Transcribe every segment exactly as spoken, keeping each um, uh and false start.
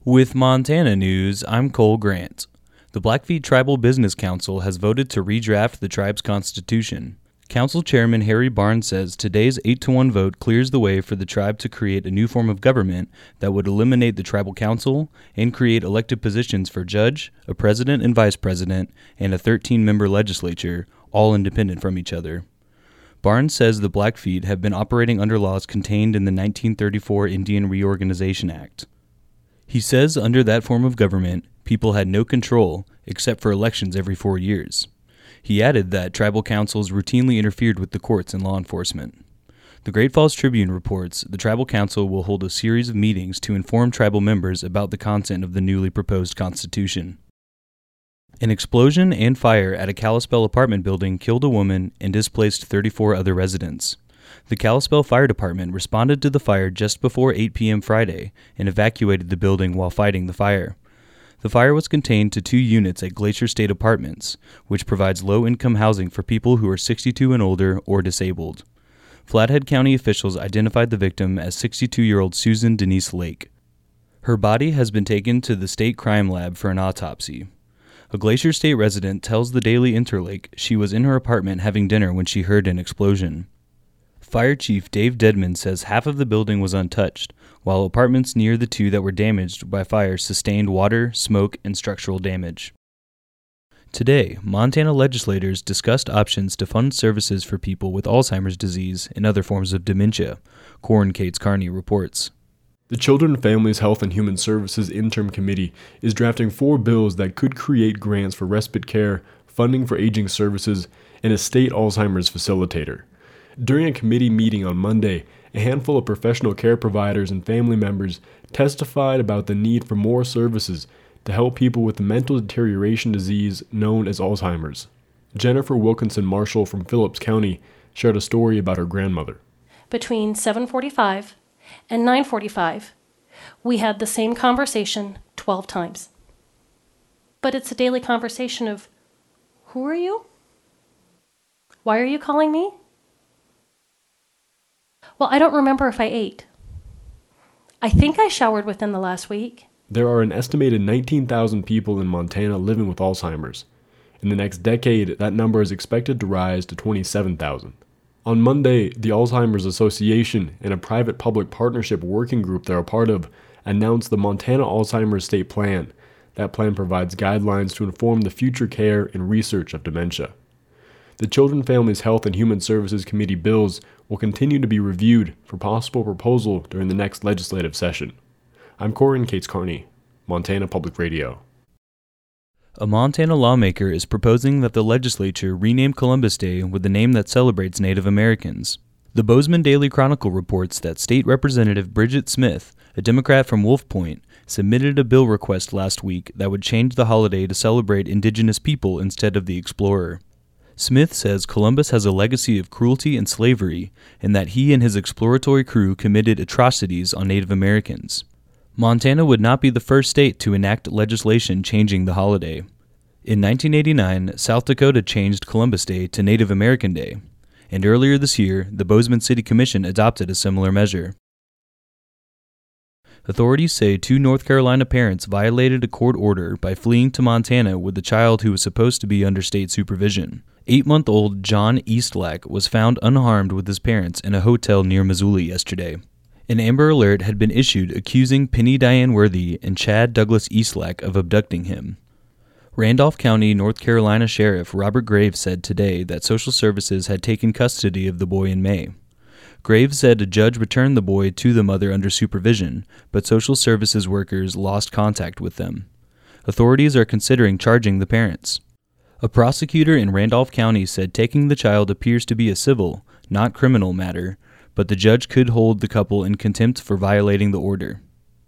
With Montana News, I'm Cole Grant. The Blackfeet Tribal Business Council has voted to redraft the tribe's constitution. Council Chairman Harry Barnes says today's eight to one vote clears the way for the tribe to create a new form of government that would eliminate the tribal council and create elected positions for judge, a president and vice president, and a thirteen-member legislature, all independent from each other. Barnes says the Blackfeet have been operating under laws contained in the nineteen thirty-four Indian Reorganization Act. He says under that form of government, people had no control except for elections every four years. He added that tribal councils routinely interfered with the courts and law enforcement. The Great Falls Tribune reports the tribal council will hold a series of meetings to inform tribal members about the content of the newly proposed constitution. An explosion and fire at a Kalispell apartment building killed a woman and displaced thirty-four other residents. The Kalispell Fire Department responded to the fire just before eight p.m. Friday and evacuated the building while fighting the fire. The fire was contained to two units at Glacier State Apartments, which provides low-income housing for people who are sixty-two and older or disabled. Flathead County officials identified the victim as sixty-two-year-old Susan Denise Lake. Her body has been taken to the state crime lab for an autopsy. A Glacier State resident tells the Daily Interlake she was in her apartment having dinner when she heard an explosion. Fire Chief Dave Dedman says half of the building was untouched, while apartments near the two that were damaged by fire sustained water, smoke, and structural damage. Today, Montana legislators discussed options to fund services for people with Alzheimer's disease and other forms of dementia, Corin Cates Carney reports. The Children, Families, Health, and Human Services Interim Committee is drafting four bills that could create grants for respite care, funding for aging services, and a state Alzheimer's facilitator. During a committee meeting on Monday, a handful of professional care providers and family members testified about the need for more services to help people with the mental deterioration disease known as Alzheimer's. Jennifer Wilkinson Marshall from Phillips County shared a story about her grandmother. Between seven forty-five and nine forty-five, we had the same conversation twelve times. But it's a daily conversation of, who are you? Why are you calling me? Well, I don't remember if I ate. I think I showered within the last week. There are an estimated nineteen thousand people in Montana living with Alzheimer's. In the next decade, that number is expected to rise to twenty-seven thousand. On Monday, the Alzheimer's Association and a private-public partnership working group they're a part of announced the Montana Alzheimer's State Plan. That plan provides guidelines to inform the future care and research of dementia. The Children, Families, Health, and Human Services Committee bills will continue to be reviewed for possible proposal during the next legislative session. I'm Corin Cates Carney, Montana Public Radio. A Montana lawmaker is proposing that the legislature rename Columbus Day with the name that celebrates Native Americans. The Bozeman Daily Chronicle reports that State Representative Bridget Smith, a Democrat from Wolf Point, submitted a bill request last week that would change the holiday to celebrate indigenous people instead of the explorer. Smith says Columbus has a legacy of cruelty and slavery, and that he and his exploratory crew committed atrocities on Native Americans. Montana would not be the first state to enact legislation changing the holiday. In nineteen eighty-nine, South Dakota changed Columbus Day to Native American Day, and earlier this year, the Bozeman City Commission adopted a similar measure. Authorities say two North Carolina parents violated a court order by fleeing to Montana with a child who was supposed to be under state supervision. Eight-month-old John Eastlack was found unharmed with his parents in a hotel near Missoula yesterday. An Amber Alert had been issued accusing Penny Diane Worthy and Chad Douglas Eastlack of abducting him. Randolph County, North Carolina Sheriff Robert Graves said today that social services had taken custody of the boy in May. Graves said a judge returned the boy to the mother under supervision, but social services workers lost contact with them. Authorities are considering charging the parents. A prosecutor in Randolph County said taking the child appears to be a civil, not criminal matter, but the judge could hold the couple in contempt for violating the order.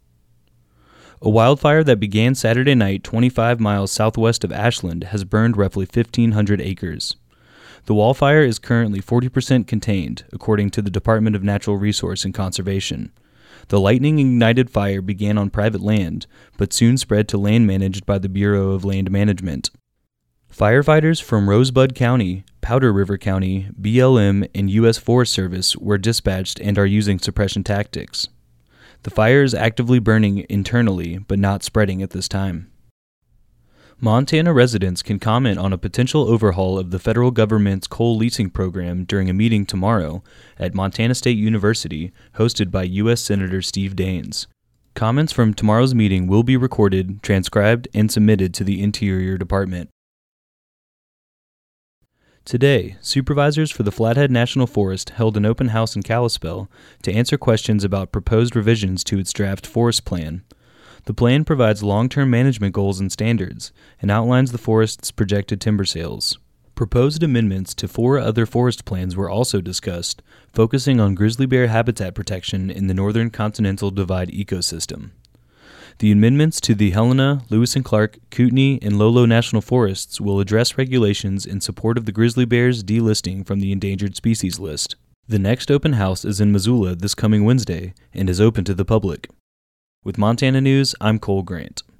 A wildfire that began Saturday night twenty-five miles southwest of Ashland has burned roughly fifteen hundred acres. The wildfire is currently forty percent contained, according to the Department of Natural Resource and Conservation. The lightning-ignited fire began on private land, but soon spread to land managed by the Bureau of Land Management. Firefighters from Rosebud County, Powder River County, B L M, and U S Forest Service were dispatched and are using suppression tactics. The fire is actively burning internally, but not spreading at this time. Montana residents can comment on a potential overhaul of the federal government's coal leasing program during a meeting tomorrow at Montana State University, hosted by U S Senator Steve Daines. Comments from tomorrow's meeting will be recorded, transcribed, and submitted to the Interior Department. Today, supervisors for the Flathead National Forest held an open house in Kalispell to answer questions about proposed revisions to its draft forest plan. The plan provides long-term management goals and standards and outlines the forest's projected timber sales. Proposed amendments to four other forest plans were also discussed, focusing on grizzly bear habitat protection in the northern Continental Divide ecosystem. The amendments to the Helena, Lewis and Clark, Kootenai, and Lolo National Forests will address regulations in support of the grizzly bear's delisting from the endangered species list. The next open house is in Missoula this coming Wednesday and is open to the public. With Montana News, I'm Cole Grant.